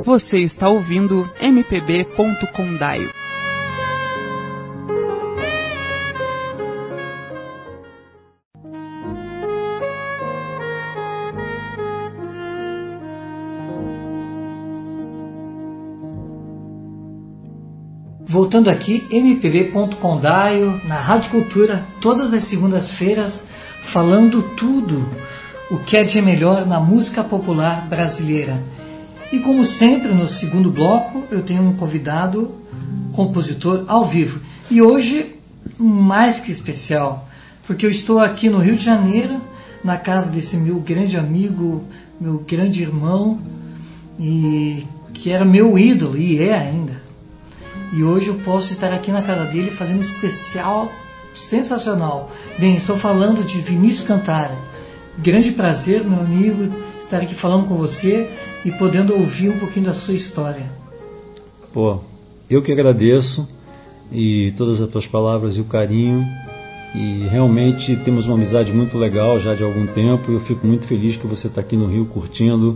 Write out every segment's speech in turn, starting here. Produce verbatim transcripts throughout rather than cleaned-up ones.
Você está ouvindo M P B ponto condaio. Voltando aqui, M P B ponto condaio, na Rádio Cultura, todas as segundas-feiras, falando tudo o que é de melhor na música popular brasileira. E como sempre, no segundo bloco, eu tenho um convidado, compositor ao vivo. E hoje, mais que especial, porque eu estou aqui no Rio de Janeiro, na casa desse meu grande amigo, meu grande irmão, e que era meu ídolo, e é ainda. E hoje eu posso estar aqui na casa dele fazendo esse especial sensacional. Bem, estou falando de Vinícius Cantara. Grande prazer, meu amigo, estar aqui falando com você e podendo ouvir um pouquinho da sua história. Pô, eu que agradeço e todas as tuas palavras e o carinho. E realmente temos uma amizade muito legal já de algum tempo. E eu fico muito feliz que você está aqui no Rio curtindo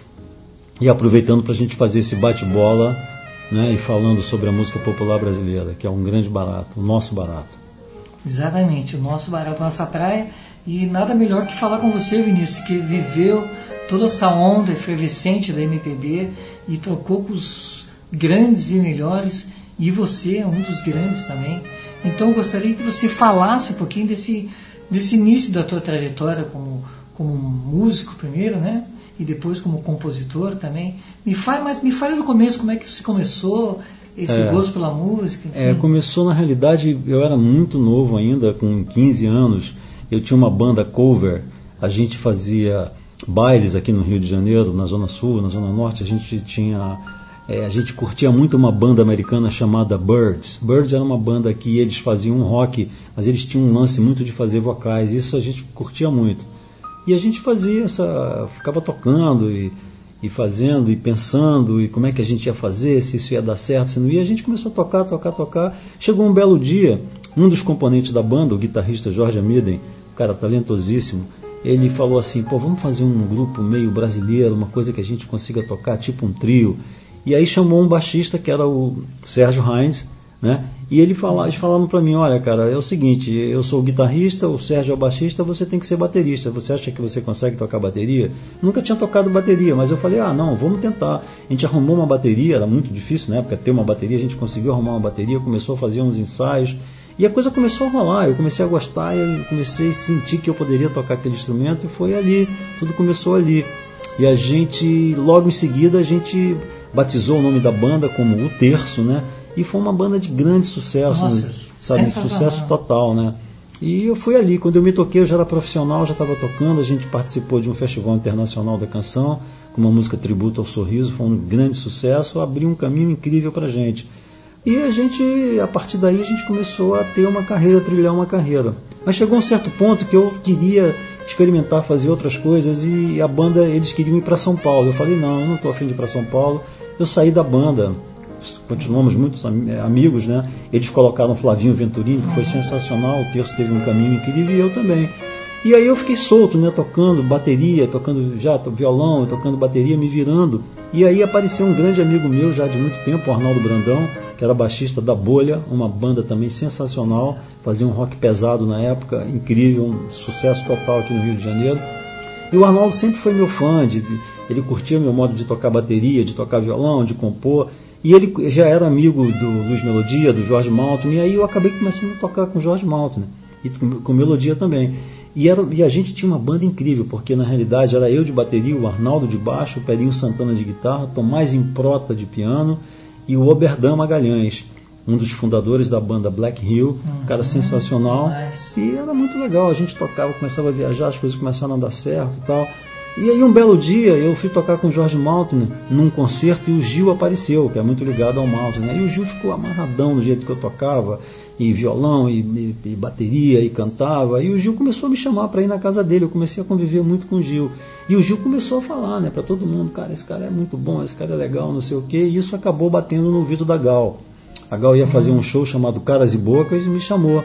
e aproveitando para a gente fazer esse bate-bola, né, e falando sobre a música popular brasileira, que é um grande barato, o nosso barato. Exatamente, o nosso barato, a nossa praia. E nada melhor que falar com você, Vinícius, que viveu toda essa onda efervescente da M P B e tocou com os grandes e melhores, e você é um dos grandes também. Então eu gostaria que você falasse um pouquinho desse, desse início da tua trajetória como, como músico primeiro, né? E depois como compositor também. Me fale, mas me fale do começo, como é que você começou esse é, gosto pela música? Enfim. É, começou, na realidade, eu era muito novo ainda, com quinze anos. Eu tinha uma banda cover, a gente fazia bailes aqui no Rio de Janeiro, na Zona Sul, na Zona Norte. A gente tinha, é, a gente curtia muito uma banda americana chamada Birds. Birds era uma banda que eles faziam um rock, mas eles tinham um lance muito de fazer vocais. Isso a gente curtia muito. E a gente fazia essa, ficava tocando e, e fazendo e pensando e como é que a gente ia fazer, se isso ia dar certo, se não ia. A gente começou a tocar, tocar, tocar. Chegou um belo dia, um dos componentes da banda, o guitarrista Jorge Amiden, um cara talentosíssimo, ele falou assim, pô, vamos fazer um grupo meio brasileiro, uma coisa que a gente consiga tocar, tipo um trio. E aí chamou um baixista que era o Sérgio Heinz, né? E ele fala, eles falaram para mim, olha cara, é o seguinte, eu sou o guitarrista, o Sérgio é o baixista, você tem que ser baterista. Você acha que você consegue tocar bateria? Nunca tinha tocado bateria, mas eu falei, ah não, vamos tentar. A gente arrumou uma bateria, era muito difícil na época ter uma bateria, a gente conseguiu arrumar uma bateria, começou a fazer uns ensaios e a coisa começou a rolar. Eu comecei a gostar, eu comecei a sentir que eu poderia tocar aquele instrumento e foi ali, tudo começou ali. E a gente, logo em seguida, a gente batizou o nome da banda como O Terço, né? E foi uma banda de grande sucesso, Nossa, sabe, sucesso total, né? E eu fui ali, quando eu me toquei, eu já era profissional, já estava tocando. A gente participou de um festival internacional da canção, com uma música tributo ao sorriso, foi um grande sucesso, abriu um caminho incrível pra gente. E a gente, a partir daí, a gente começou a ter uma carreira, trilhar uma carreira. Mas chegou um certo ponto que eu queria experimentar, fazer outras coisas, e a banda, eles queriam ir para São Paulo. Eu falei, não, eu não estou afim de ir para São Paulo. Eu saí da banda, continuamos muitos amigos, né? Eles colocaram Flavinho Venturini, que foi sensacional, o Terço teve um caminho incrível, e eu também. E aí eu fiquei solto, né? Tocando bateria, tocando já violão, tocando bateria, me virando. E aí apareceu um grande amigo meu já de muito tempo, o Arnaldo Brandão, que era baixista da Bolha, uma banda também sensacional, fazia um rock pesado na época, incrível, um sucesso total aqui no Rio de Janeiro. E o Arnaldo sempre foi meu fã, de, ele curtia meu modo de tocar bateria, de tocar violão, de compor. E ele já era amigo do Luiz Melodia, do Jorge Maltner, e aí eu acabei começando a tocar com o Jorge Maltner, e com, com Melodia também. E, era, e a gente tinha uma banda incrível, porque na realidade era eu de bateria, o Arnaldo de baixo, o Perinho Santana de guitarra, Tomás Improta de piano e o Oberdan Magalhães, um dos fundadores da banda Black Hill, um cara sensacional. E era muito legal, a gente tocava, começava a viajar, as coisas começaram a dar certo e tal. E aí um belo dia eu fui tocar com o Jorge Maltner num concerto e o Gil apareceu, que é muito ligado ao Maltner. E o Gil ficou amarradão do jeito que eu tocava, e violão, e, e, e bateria, e cantava. E o Gil começou a me chamar para ir na casa dele, eu comecei a conviver muito com o Gil. E o Gil começou a falar, né, para todo mundo, cara, esse cara é muito bom, esse cara é legal, não sei o quê. E isso acabou batendo no ouvido da Gal. A Gal ia fazer um show chamado Caras e Bocas e me chamou.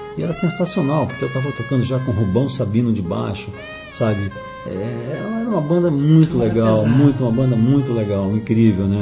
E era sensacional, porque eu estava tocando já com Rubão Sabino de baixo, sabe? É, era uma banda muito legal, muito, uma banda muito legal, incrível, né?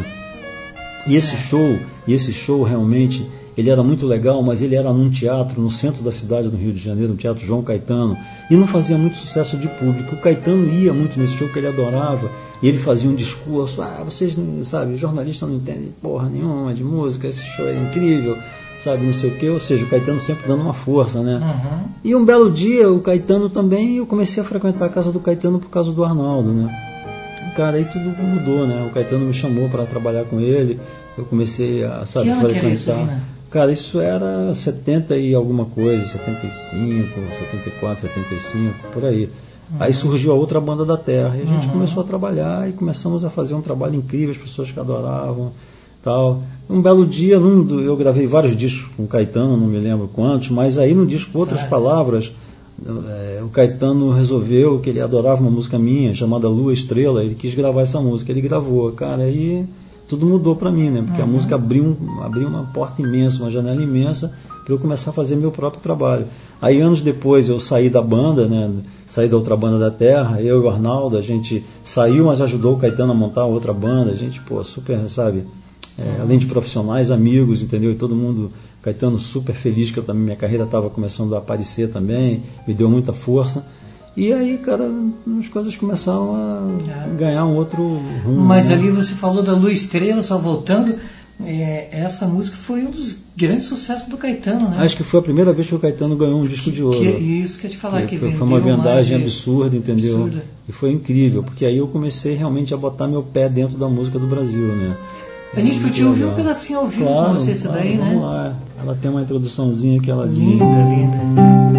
E esse É. show, e esse show realmente, ele era muito legal, mas ele era num teatro no centro da cidade do Rio de Janeiro, no Teatro João Caetano, e não fazia muito sucesso de público. O Caetano ia muito nesse show, que ele adorava, e ele fazia um discurso, ah, vocês não, sabe, jornalistas não entendem porra nenhuma de música, esse show é incrível, sabe, não sei o quê, ou seja, o Caetano sempre dando uma força, né? Uhum. E um belo dia, o Caetano também, eu comecei a frequentar a casa do Caetano por causa do Arnaldo, né? Cara, aí tudo mudou, né? O Caetano me chamou para trabalhar com ele, eu comecei a, sabe, Que ano que era isso, frequentar. Lina? Cara, isso era setenta e alguma coisa, setenta e cinco, setenta e quatro, setenta e cinco, por aí. Uhum. Aí surgiu a outra banda da Terra, e a gente uhum. começou a trabalhar e começamos a fazer um trabalho incrível, as pessoas que adoravam, tal. Um belo dia, num, eu gravei vários discos com o Caetano, não me lembro quantos, mas aí no disco Outras ah, Palavras, é, o Caetano resolveu que ele adorava uma música minha, chamada Lua Estrela, ele quis gravar essa música, ele gravou, cara, aí tudo mudou pra mim, né? Porque uhum. a música abriu, abriu uma porta imensa, uma janela imensa para eu começar a fazer meu próprio trabalho. Aí anos depois eu saí da banda, né? Saí da outra banda da Terra, eu e o Arnaldo, a gente saiu, mas ajudou o Caetano a montar outra banda, a gente, pô, super, sabe? É, uhum. Além de profissionais, amigos, entendeu? E todo mundo, Caetano super feliz que eu também, minha carreira estava começando a aparecer também, me deu muita força. E aí, cara, as coisas começaram a é. ganhar um outro rumo. Mas né? ali você falou da Lua Estrela, só voltando, é, essa música foi um dos grandes sucessos do Caetano, né? Acho que foi a primeira vez que o Caetano ganhou um disco de ouro. Que, isso que eu te falar, que, que foi, vendeu foi uma vendagem mais, absurda, entendeu? Absurda. E foi incrível, porque aí eu comecei realmente a botar meu pé dentro da música do Brasil, né? A gente podia ouvir um pedacinho ao vivo claro, com você, isso claro, daí, vamos né? lá. Ela tem uma introduçãozinha que ela diz. Linda, linda.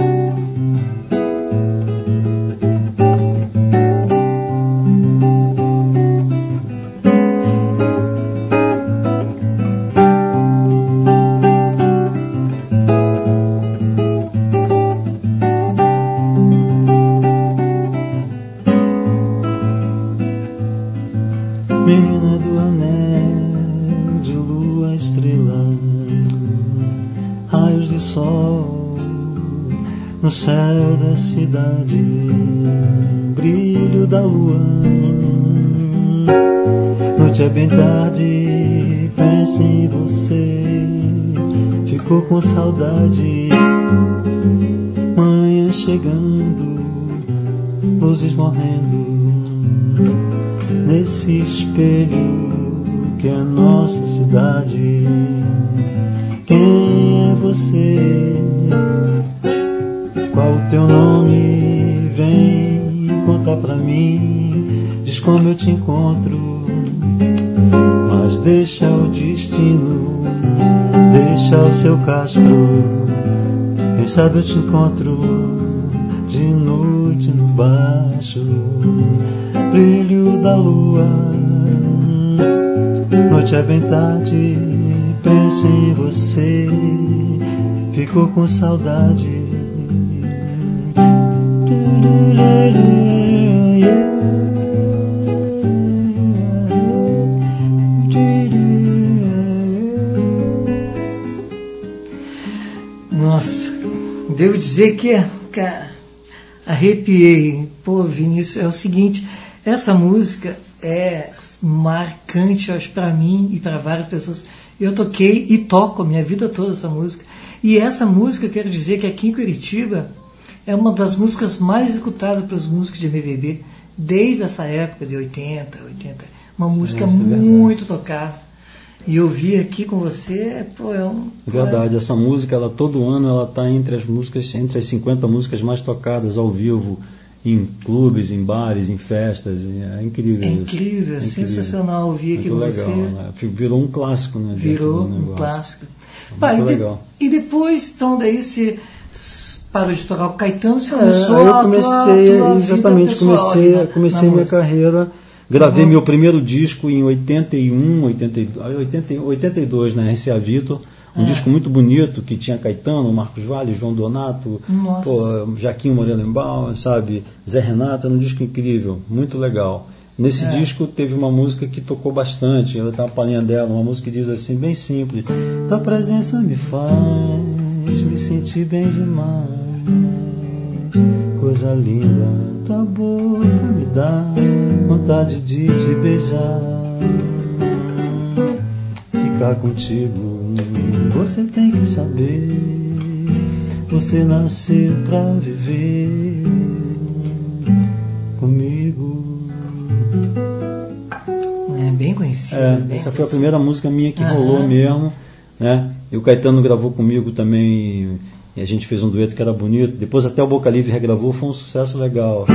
Menina do anel de lua estrela, raios de sol no céu da cidade, brilho da lua. Noite é bem tarde, penso em você, ficou com saudade. Manhã chegando, luzes morrendo nesse espelho que é a nossa cidade. Quem é você? Qual o teu nome? Vem contar pra mim, diz como eu te encontro. Mas deixa o destino, deixa o seu castro. Quem sabe eu te encontro de noite no baixo brilho da lua. Noite é bem tarde, penso em você, fico com saudade. Nossa, devo dizer que, cara, arrepiei. Pô, Vinícius, é o seguinte, essa música é marcante, acho, para mim e para várias pessoas. Eu toquei e toco a minha vida toda essa música. E essa música, eu quero dizer que aqui em Curitiba é uma das músicas mais escutadas pelos músicos de M V B desde essa época de oitenta, oitenta. Uma música é, muito tocada. E eu vi aqui com você, pô, é um... Verdade, é... essa música, ela todo ano ela está entre as músicas, entre as cinquenta músicas mais tocadas ao vivo, em clubes, em bares, em festas. É incrível. É incrível, isso. É incrível. Sensacional ouvir aqui com legal, você. Né? Virou um clássico, né? Virou um clássico. É Pá, e, de, legal. E depois, então, daí você parou de tocar o Caetano, você é, começou aí eu a comecei, tua, tua exatamente, pessoal, comecei, né, comecei minha música. carreira. Gravei uhum. meu primeiro disco em oitenta e um, oitenta, oitenta, oitenta e dois, na R C A Victor. Um é. disco muito bonito, que tinha Caetano, Marcos Vale, João Donato, pô, Jaquinho Morelenbaum, sabe, Zé Renato. Era um disco incrível, muito legal. Nesse é. disco teve uma música que tocou bastante, ela tem uma palhinha dela, uma música que diz assim, bem simples: tua presença me faz me senti bem demais. Coisa linda, tua boca me dá vontade de te beijar. Ficar contigo, você tem que saber. Você nasceu pra viver comigo. É bem conhecido. É, bem essa conhecido. foi a primeira música minha que Aham. rolou mesmo, né? E o Caetano gravou comigo também, e a gente fez um dueto que era bonito. Depois até o Boca Livre regravou, foi um sucesso legal.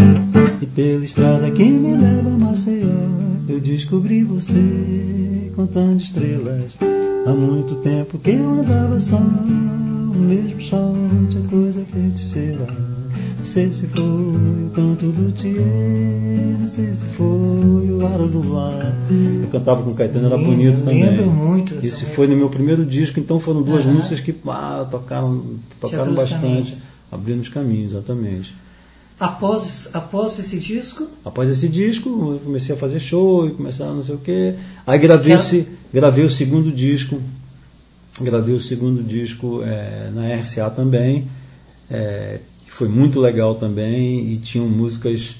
E pela estrada que me leva a Maceió, eu descobri você contando estrelas. Há muito tempo que eu andava só, o mesmo sol tinha coisa feiticeira. Não sei se foi o canto do Tiê, não sei se foi o ar do luar. Eu cantava com o Caetano, era Lindo, bonito também. lembro muito dessa Esse música. foi no meu primeiro disco, então foram duas Aham. músicas que ah, tocaram, tocaram abriu os bastante. caminhos. Abrindo os caminhos, exatamente. Após, após esse disco, Após esse disco, eu comecei a fazer show e começar não sei o quê. Aí gravei, Já- esse, gravei o segundo disco. Gravei o segundo disco é, na R C A também. É, que foi muito legal também. E tinham músicas.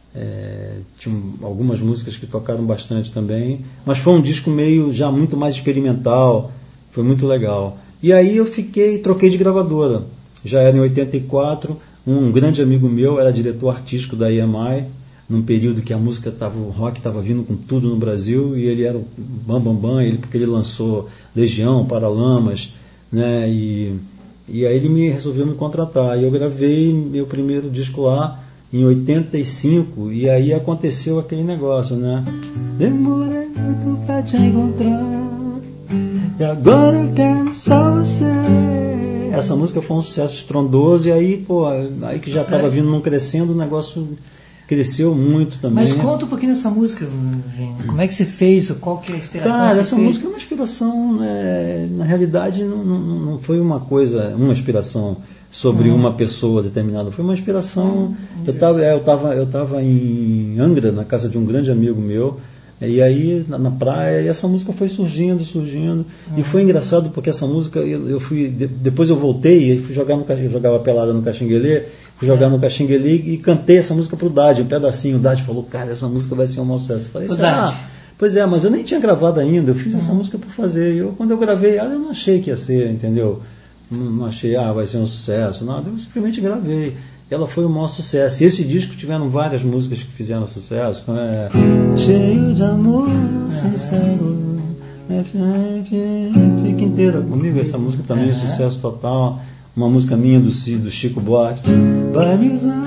É, tinham algumas músicas que tocaram bastante também. Mas foi um disco meio já muito mais experimental. Foi muito legal. E aí eu fiquei, troquei de gravadora. Já era em oitenta e quatro. Um grande amigo meu era diretor artístico da I M I, num período que a música tava, o rock estava vindo com tudo no Brasil, e ele era o bam bam bam, ele, porque ele lançou Legião, Paralamas, né? E, e aí ele me resolveu me contratar. E eu gravei meu primeiro disco lá em oitenta e cinco, e aí aconteceu aquele negócio, né? Demorei muito pra te encontrar, e agora eu quero só você. Essa música foi um sucesso estrondoso, e aí, pô, aí que já estava vindo num crescendo, o negócio cresceu muito também. mas conta um pouquinho dessa música, Vini. Como é que você fez? Qual que é a inspiração? Cara, que essa você fez? música é uma inspiração, é, na realidade não, não, não foi uma coisa, uma inspiração sobre Uhum. uma pessoa determinada, foi uma inspiração. Uhum. Eu estava eu tava, eu tava em Angra, na casa de um grande amigo meu, e aí na, na praia, e essa música foi surgindo, surgindo, Uhum. e foi engraçado porque essa música, eu, eu fui, de, depois eu voltei, e fui jogar no eu jogava pelada no Caxinguelê, fui jogar no Caxinguelê e cantei essa música pro Dade, um pedacinho. O Dade falou, cara, essa música vai ser um sucesso. Eu falei, O será? Dade. Pois é, mas eu nem tinha gravado ainda, eu fiz Uhum. essa música por fazer. E eu, quando eu gravei ela, eu não achei que ia ser, entendeu? Não, não achei, ah, vai ser um sucesso, nada, eu simplesmente gravei. Ela foi o maior sucesso. E esse disco tiveram várias músicas que fizeram sucesso. É, cheio de amor, sincero, fica inteira comigo. Essa música também é Uhum. sucesso total. Uma música minha do, Ci- do Chico Buarque. Vai me usar.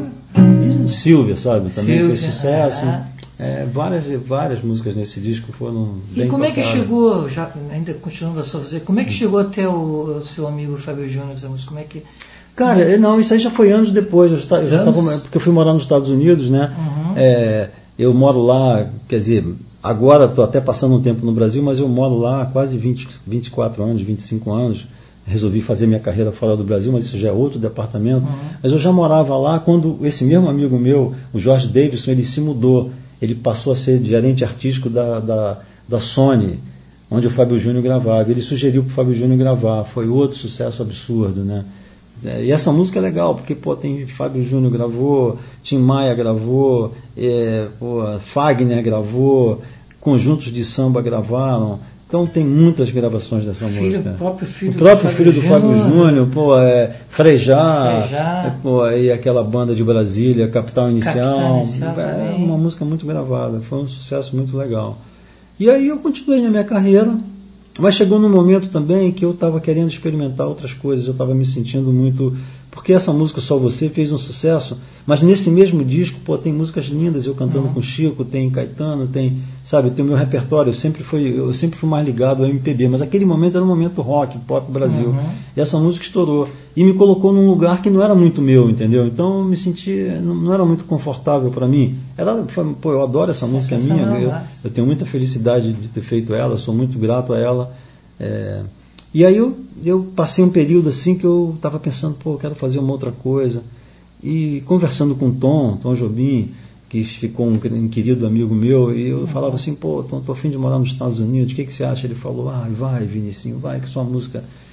E Silvia, sabe? Também Silvia, fez sucesso. uhum. É, várias, várias músicas nesse disco foram E bem como é que tocadas. chegou, já, ainda continuando a sua fazer, como é que chegou até o, o seu amigo Fábio Júnior essa música? Como é que. Cara, eu- não, isso aí já foi anos depois. Eu já, eu já Anos? tava, porque eu fui morar nos Estados Unidos, né? Uhum. É, eu moro lá, quer dizer, agora estou até passando um tempo no Brasil, mas eu moro lá há quase vinte, vinte e quatro anos, vinte e cinco anos. Resolvi fazer minha carreira fora do Brasil, mas isso já é outro departamento. Uhum. Mas eu já morava lá quando esse mesmo amigo meu, o Jorge Davidson, ele se mudou. Ele passou a ser gerente artístico da, da, da Sony, onde o Fábio Júnior gravava. Ele sugeriu para o Fábio Júnior gravar. Foi outro sucesso absurdo, né? É, e essa música é legal, porque pô, tem Fábio Júnior gravou, Tim Maia gravou, é, pô, Fagner gravou, conjuntos de samba gravaram. Então tem muitas gravações dessa Filho, música. o próprio filho o próprio do filho do Fábio Fábio Júnior, pô, é, Frejá, Frejá. é, pô, e aquela banda de Brasília, Capital Inicial. Capital Inicial é também. uma música muito gravada, foi um sucesso muito legal. E aí eu continuei na minha carreira, mas chegou num momento também que eu estava querendo experimentar outras coisas, eu estava me sentindo muito... Porque essa música Só Você fez um sucesso, mas nesse mesmo disco, pô, tem músicas lindas, eu cantando Uhum. com Chico, tem Caetano, tem, sabe, tem o meu repertório, eu sempre fui, eu sempre fui mais ligado ao M P B, mas aquele momento era um momento rock, pop Brasil. Uhum. E essa música estourou e me colocou num lugar que não era muito meu, entendeu? Então eu me senti, não, não era muito confortável para mim. Era, foi, pô, eu adoro essa música, é minha, eu, eu tenho muita felicidade de ter feito ela, sou muito grato a ela. É, e aí eu, eu passei um período assim que eu estava pensando, pô, eu quero fazer uma outra coisa. E conversando com o Tom, Tom Jobim, que ficou um, um querido amigo meu, e eu falava assim, pô, Tom, tô a fim de morar nos Estados Unidos, o que, que você acha? Ele falou, ah, vai, Vinicinho, vai, que sua música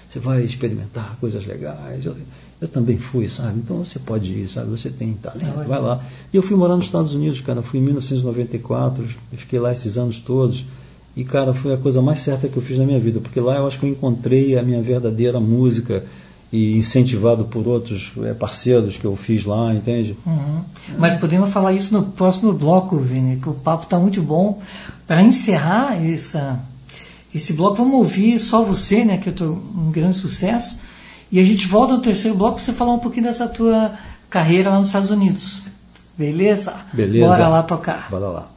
você vai experimentar coisas legais. Eu, eu também fui, sabe? Então você pode ir, sabe? Você tem talento, vai lá. E eu fui morar nos Estados Unidos, cara, fui em mil novecentos e noventa e quatro, e fiquei lá esses anos todos. E, cara, foi a coisa mais certa que eu fiz na minha vida, porque lá eu acho que eu encontrei a minha verdadeira música, e incentivado por outros é, parceiros que eu fiz lá, entende? Uhum. Mas podemos falar isso no próximo bloco, Vini, que o papo está muito bom. Para encerrar essa, esse bloco, vamos ouvir Só Você, né, que é um grande sucesso, e a gente volta no terceiro bloco para você falar um pouquinho dessa tua carreira lá nos Estados Unidos. Beleza? Beleza. Bora lá tocar. Bora lá.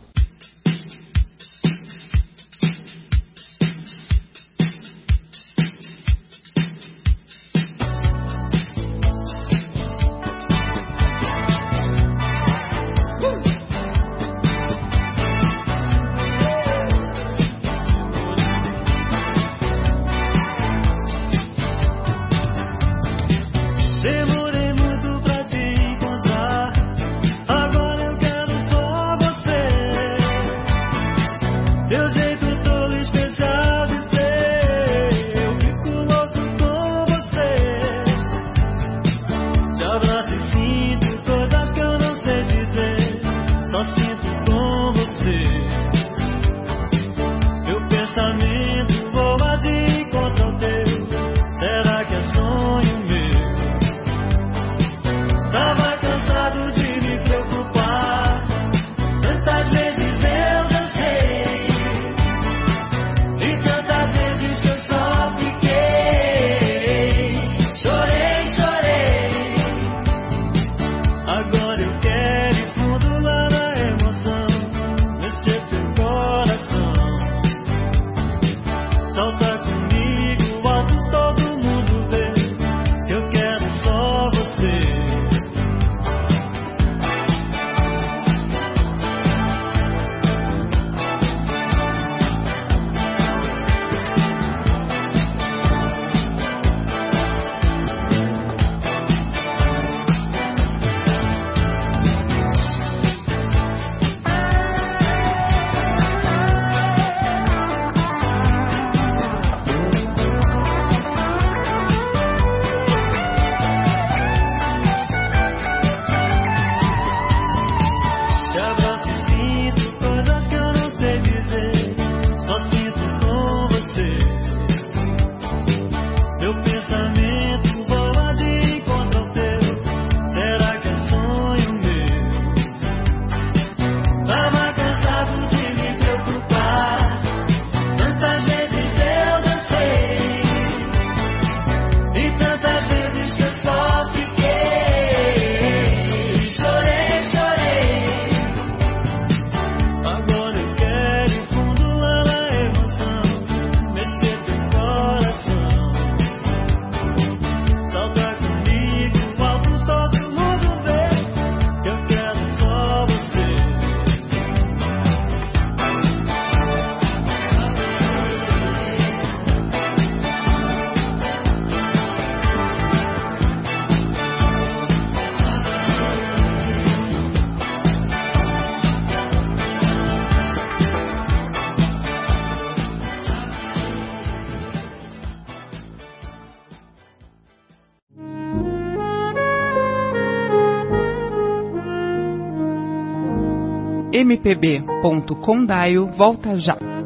Demorei muito pra te encontrar, agora eu quero só m p b ponto condaio volta já.